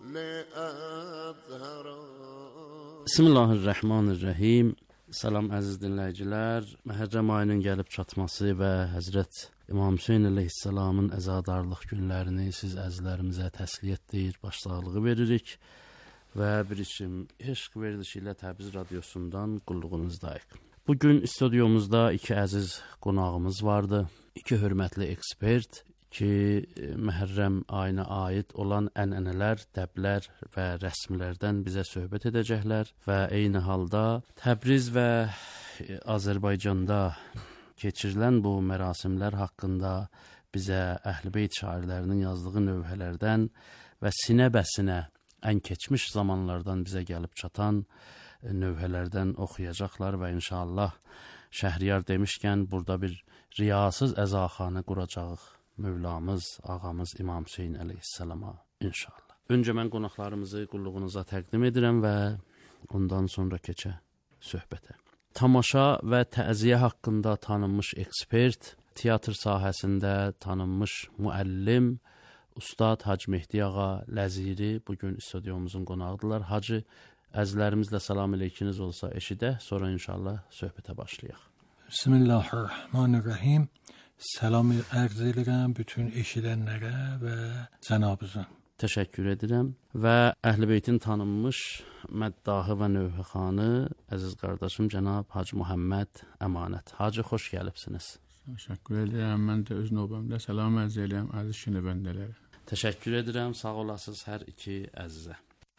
Speaker 15: لأدهر
Speaker 16: Bismillahirrahmanirrahim. Salam əziz dinləyicilər. Məhərrəm ayının gəlib çatması və Həzrət İmam Hüseyn əleyhissalamın əzadarlıq günlərini siz əzizlərimizə təsliyyət deyir, başsağlığı veririk və bir içim eşq verilişi ilə Təbriz radiosundan qulluğunuzdayıq. Bugün stüdyomuzda iki əziz qonağımız vardı. İki hörmətli ekspert ki, Məhərrəm ayına aid olan ənənələr, dəblər və rəsmlərdən bizə söhbət edəcəklər və eyni halda Təbriz və Azərbaycanda keçirilən bu mərasimlər haqqında bizə Əhl-i Beyt şairlərinin yazdığı növhələrdən və sinə-bəsinə ən keçmiş zamanlardan bizə gəlib çatan növhələrdən oxuyacaqlar və inşallah Şəhriyar demişkən burada bir riyasız əzaxanə quracağıq. Mövlamız, ağamız İmam Hüseyn əleyhissalama inşallah. Öncə mən qonaqlarımızı qulluğunuza təqdim edirəm və ondan sonra keçə söhbətə. Tamaşa və təziyə haqqında tanınmış ekspert, teatr sahəsində tanınmış müəllim, Ustad Hacı Mehdi ağa Ləziri bugün stüdyomuzun qonağıdırlar. Hacı, əzizlərimizlə salam aleykiniz olsa eşidək, sonra inşallah söhbətə başlayaq.
Speaker 12: Bismillahirrahmanirrahim. Salam ərz edirəm bütün eşidənlərə və cənabınıza.
Speaker 16: Təşəkkür edirəm və Əhl-i Beytin tanınmış məddahı və növhəxanı əziz qardaşım cənab Hacı Muhammed Əmanət. Hacı, xoş gəlibsiniz.
Speaker 7: Təşəkkür edirəm. Mən də öz növbəmdə salam ərz edirəm əziz şinəbəndələrə.
Speaker 16: Təşəkkür edirəm. Sağ olasınız hər iki əzizə.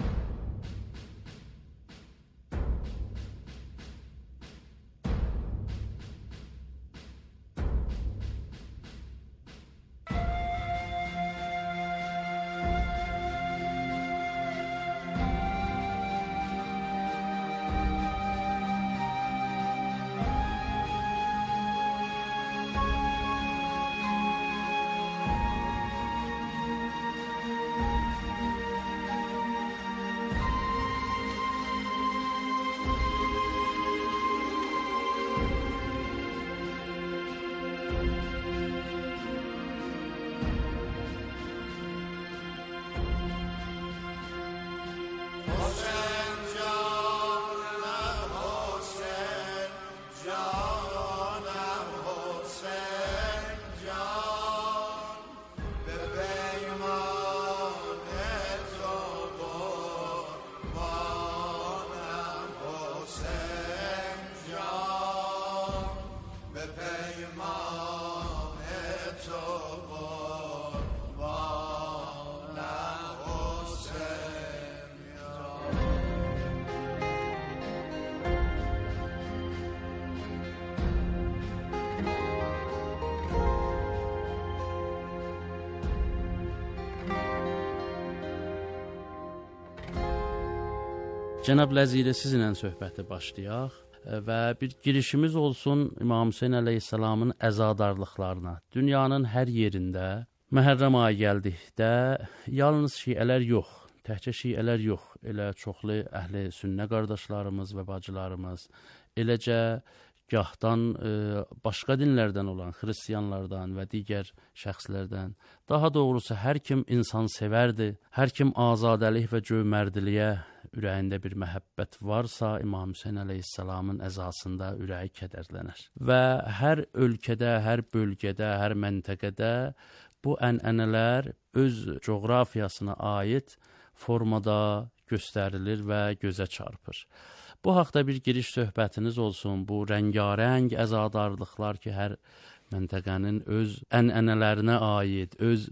Speaker 16: Cənab Ləziri, sizinlə söhbəti başlayaq və bir girişimiz olsun İmam Hüseyn əleyhissalamın əzadarlıqlarına. Dünyanın hər yerində Məhərrəm ayı gəldikdə yalnız şiələr yox, təkcə şiələr yox, elə çoxlu əhli sünnə qardaşlarımız və bacılarımız, eləcə gahdan başqa dinlərdən olan xristiyanlardan və digər şəxslərdən, daha doğrusu hər kim insan sevərdi, hər kim azadəlik və cömərdiliyə ürəyində bir məhəbbət varsa, İmam Hüseyn əleyhissalamın əzasında ürəyi kədərlənər. Və hər ölkədə, hər bölgədə, hər məntəqədə bu ənənələr öz coğrafiyasına aid formada göstərilir və gözə çarpır. Bu haqda bir giriş söhbətiniz olsun, bu rəngarəng əzadarlıqlar ki, hər məntəqənin öz ənənələrinə aid, öz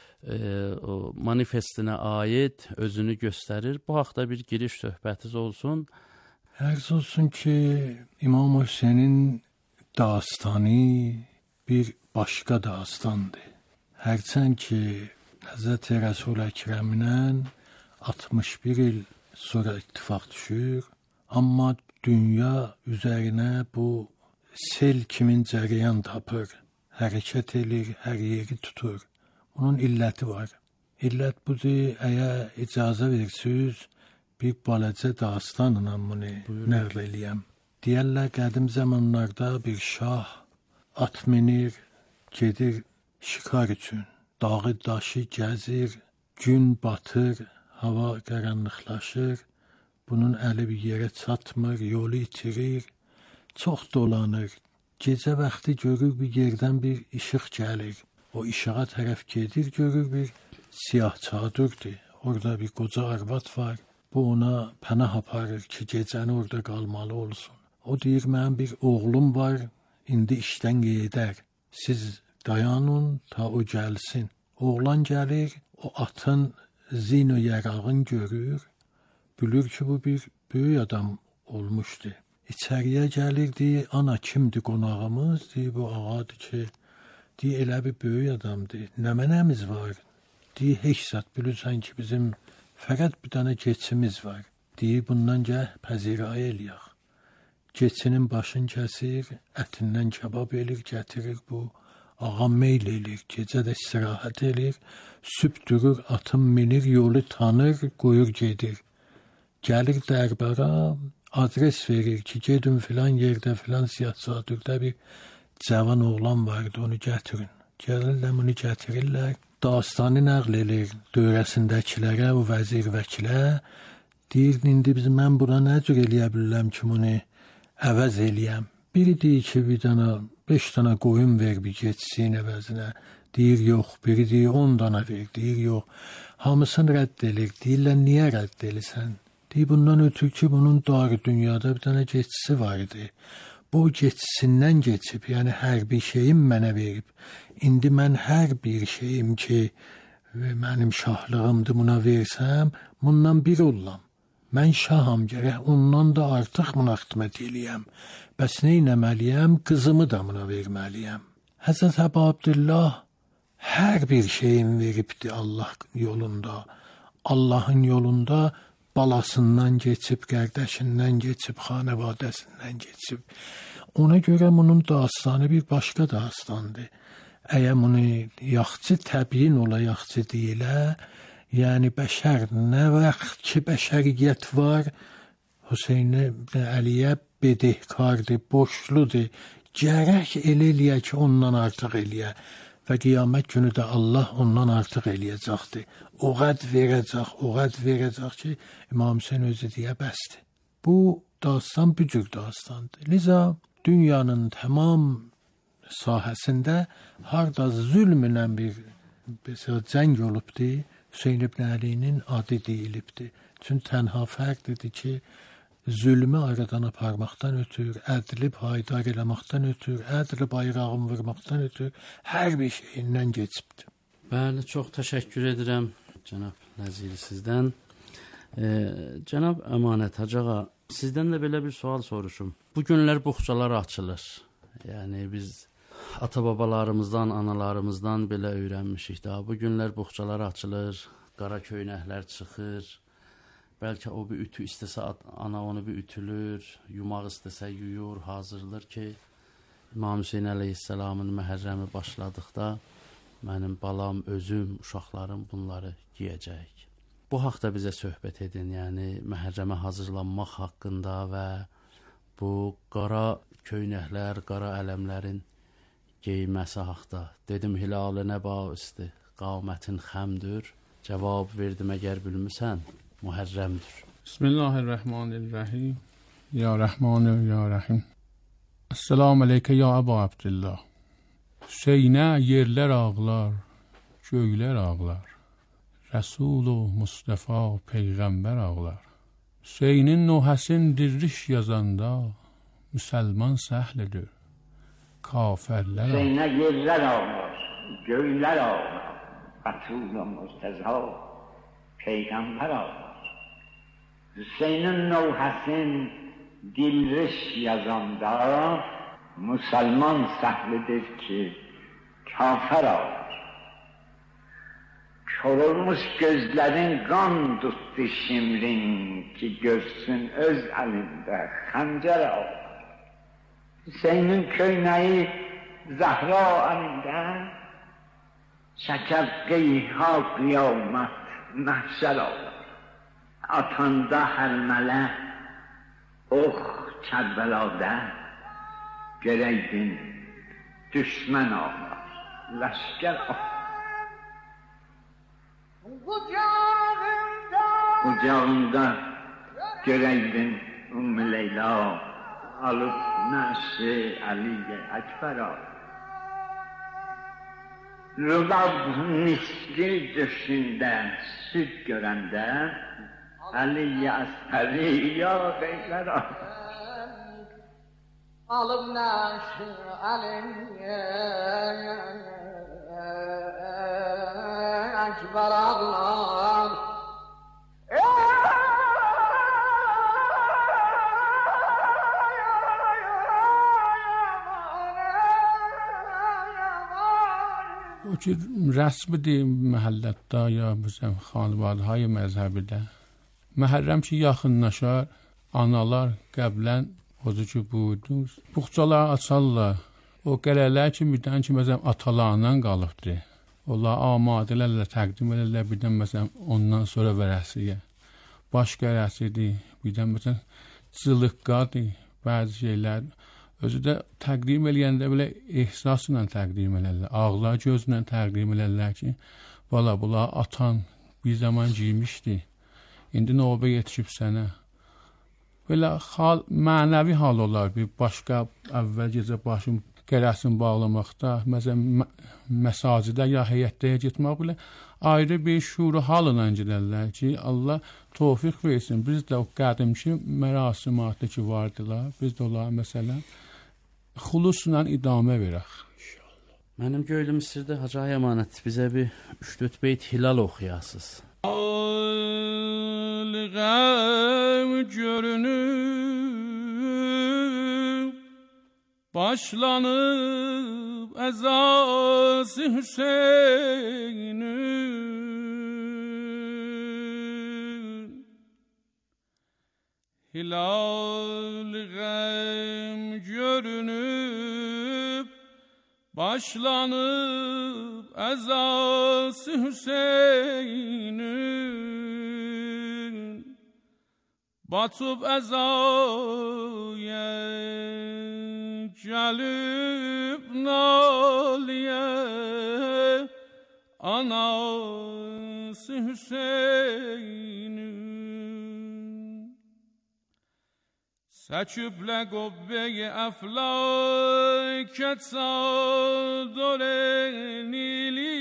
Speaker 16: manifestinə aid özünü göstərir. Bu haqda bir giriş söhbətiniz olsun.
Speaker 12: Ərz olsun ki, İmam Hüseynin dastanı bir başqa dastandır. Hərçənd ki, Həzrət Rəsul Əkrəmdən 61 il sonra ittifaq düşür, amma dünya üzərinə bu sel kimin cərəyan tapır, hərəkət edir, hər yeri tutur. Bunun illəti var. İllət budur, əgər icazə versiniz, bir balaca dastanla bunu nəql eləyəm. Deyərlər, qədim zamanlarda bir şah
Speaker 17: at minir, gedir şikar üçün. Dağı daşı gəzir, gün batır, hava qaranlıqlaşır. Bunun əli bir yerə çatmır, yolu itirir, çox dolanır. Gecə vaxtı görür bir yerdən bir işıq gəlir. O işığa tərəf gedir, görür bir siyah çadırdır. Orada bir qoca arvad var. Bu ona pənah aparır ki, gecəni orada qalmalı olsun. O deyir, mənim bir oğlum var, indi işdən gedər. Siz dayanın ta o gəlsin. Oğlan gəlir, o atın zin o yarağını görür. Bilir ki, bu bir böyük adam olmuşdu. İçəriyə gəlir, deyir, ana kimdir qonağımız? Deyir, bu ağadır ki, deyir, elə bir böyük adamdır. Nə mənəmiz var? Deyir, heç zat bilirsən ki, bizim fəqət bir dənə keçimiz var. Deyir, bundan gəl pəzirayı eləyək. Keçinin başını kəsir, ətindən kebab elir, gətirir bu. Ağam meyl elir, gecə də istirahət elir. Sübh durur, atın minir, yolu tanır, qoyur gedir. Gəlir dərbara, adres verir ki, gedin filan yerdə, filan siyah çadırda bir cavan oğlan vardı, onu gətirin. Gəlirlər, bunu gətirirlər. Dastanı nəql edir dövrəsindəkilərə, o vəzir vəkilə. Deyir, indi mən buna nə cür eləyə bilirəm ki, bunu əvəz eləyəm. Biri deyir ki, bir dana 5 dana qoyun ver bir geçsin əvəzinə. Deyir, yox. Biri deyir, 10 dana ver. Deyir, yox. Hamısını rədd edir. Deyirlər, niyə rədd edirsən? Deyir, bundan ötürü ki, bunun darı dünyada bir dana geçisi vardı. Bu geçisindən geçib, yəni hər bir şeyim mənə verib. İndi mən hər bir şeyim ki, mənim şahlığımdır, buna versəm, bundan bir olam. Mən şaham, gərək ondan da artıq buna xidmət eləyəm. Bəs nə eləməliyəm? Qızımı da buna verməliyəm. Həzrət Əbu Abdullah hər bir şeyin veribdi Allah yolunda. Allahın yolunda balasından geçib, qardaşından geçib, xanavadəsindən geçib. Ona görə bunun dastanı bir başqa dastandır. Əgər bunu yaxçı təbiin ola, yaxçı deyilə, yəni bəşər nə vaxt ki bəşəriyyət var, Hüseyn ibn Əliyə bedehkardır, boşludur, gərək eləyə ki, ondan artıq eləyə. Və qiyamət günü də Allah ondan artıq eləyəcəkdir. O qəd verəcək ki, İmam Hüseyn özü deyə bəsdir. Bu dastan bir cür dastandır. Liza dünyanın tamam sahəsində harda zülmlə bir cəng olubdur, Hüseyn ibn Əlinin adı deyilibdir. Çünki tənha fərqdir ki, zülmü aradan aparmaqdan ötür, ədli payidar eləməkdən ötür, ədli bayrağını vurmaqdan ötür, hər bir şeyindən geçibdir.
Speaker 16: Bəli, çox təşəkkür edirəm cənab Nəziri sizdən. Cənab Əmanət Hacığa, sizdən də belə bir sual soruşum. Bu günlər buxçalar açılır. Yəni biz ata-babalarımızdan, analarımızdan belə öyrənmişik daha. Bu günlər buxçalar açılır, qara köynəklər çıxır. Bəlkə o bir ütü istəsə, ana onu bir ütülür, yumaq istəsə yuyur, hazırlır ki, İmam Hüseyn əleyhissalamın məhərrəmi başladıqda mənim balam, özüm, uşaqlarım bunları giyəcək. Bu haqda bizə söhbət edin, yəni məhərrəmə hazırlanmaq haqqında və bu qara köynəklər, qara ələmlərin geyməsi haqda. Dedim, hilalı nə baüstü, qamətin xəmdür. Cavab verdim, əgər bilmirsən, Muhərrəmdir.
Speaker 18: Bismillahirrahmanirrahim. Ya Rəhman, ya Rəhim. Esselamu aleykə ya Əbu Abdillah. Hüseynə yerlər ağlar, göylər ağlar. Rəsul-u Mustafa Peyğəmbər ağlar. Hüseynin Nuhəsin dirriş yazanda müsəlman səhlidir. Kafirlər ağlar.
Speaker 19: Hüseynə yerlər ağlar, göylər ağlar. Rəsul-u Mustafa Peyğəmbər ağlar. Hüseynin Nuhəsin dirriş yazanda müsəlman səhlidir ki, kafir ağlar. Kör olmuş gözlərin qan tutdu şimrin ki, görsün öz əlində xəncər ağlar. Hüseynin köynəyi Zəhra əlində çəkər qeyha qiyamət məhşər ağlar. Atanda həlmələ ox Kərbəladə görəydin düşmən ağlar, ləşkər ağlar. Qucağında görəydin Ümmü Leyla, alıp nəşi Əliyə Əkbər ağlar. Rübab misli döşündə süd görəndə, Əliyə Əsəri ya beylər ağlar.
Speaker 20: Alıp nəşi Əliyə Əkbər ağlar.
Speaker 18: O ki rəsmidir məhəllətdə ya bizim xanvadəهای məzhəbidə. Məhərrəm ki yaxınlaşar, analar qəblən ozu ki buyurdunuz. Buxçalar açarlar. O qələlər ki birdən ki məsələn atalarından qalıbdır. Onlar amadələrlə təqdim edirlər birdən məsələn ondan sonra vərəsiyə. Başqa rəsidir, birdən məsələn cılıqqadır, bəzi şeylər. Özü də təqdim eləyəndə belə ehsasla təqdim edirlər. Ağlar gözlə təqdim edirlər ki, valla bunlar atan bir zaman giymişdi. İndi növbə yetişib sənə. Belə hal, mənəvi hal olar. Bir başqa əvvəl gecə başım qərəsini bağlamaqda, məsələn məsacidə ya heyətdəyə getmək belə ayrı bir şuuru halına gedərlər ki, Allah tövfiq versin. Biz də o qədimki mərasimatı ki vardılar, biz də onlara məsələn xulusla idamə verək.
Speaker 16: Mənim göylüm sizdə Hacı Əmanət bizə bir 3-4 beyt hilal oxuyasınız.
Speaker 18: Alğam görünüb başlanıb əzası Hüseyin'in hilal gəm görünüb başlanıb əzası Hüseyin'in batıb əzaya gəlib naliyə anası Hüseyin'in سکبل قبه افلاکت صادر نیلی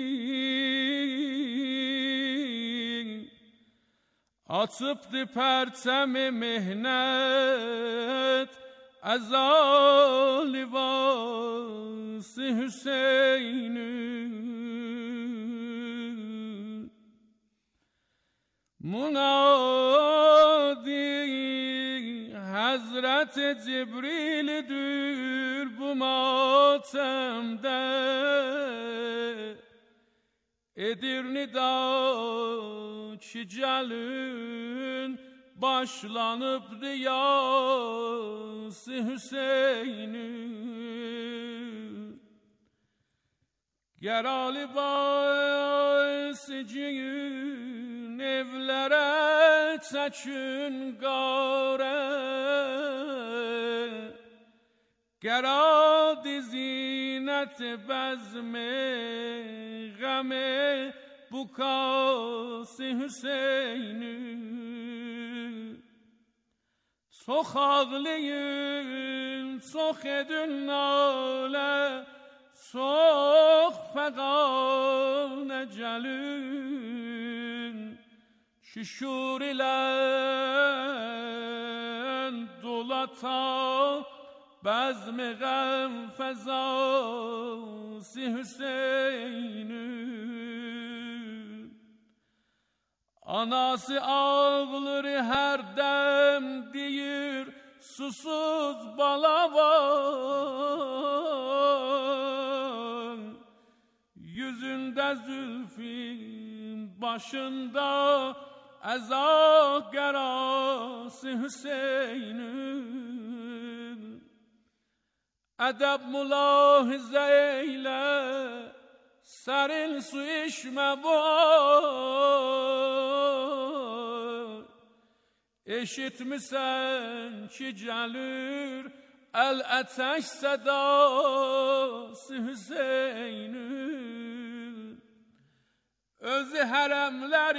Speaker 18: atıptı perçem mehnet azalivası Hüseyin'in munadi Hazret Cibril'dir bu matemde edir nida ki gelin başlanıp diyası Hüseyin'in gerali basicin evlere çəkin qare geradi zinət bəzme qəme bukası Hüseyin'in çox ağlayın çox edin nalə çox fəqanə gəlin şişur ilə dolata bəzm-i qəm fəzası Hüseyin'in anası ağlar hər dəm deyir susuz bala var yüzündə zülfün başında əza qərası Hüseyin'in ədəb mülahizə eylə sərin su içmə var eşitmisən ki gəlir الاتش صدası Hüseyin'in özü haremler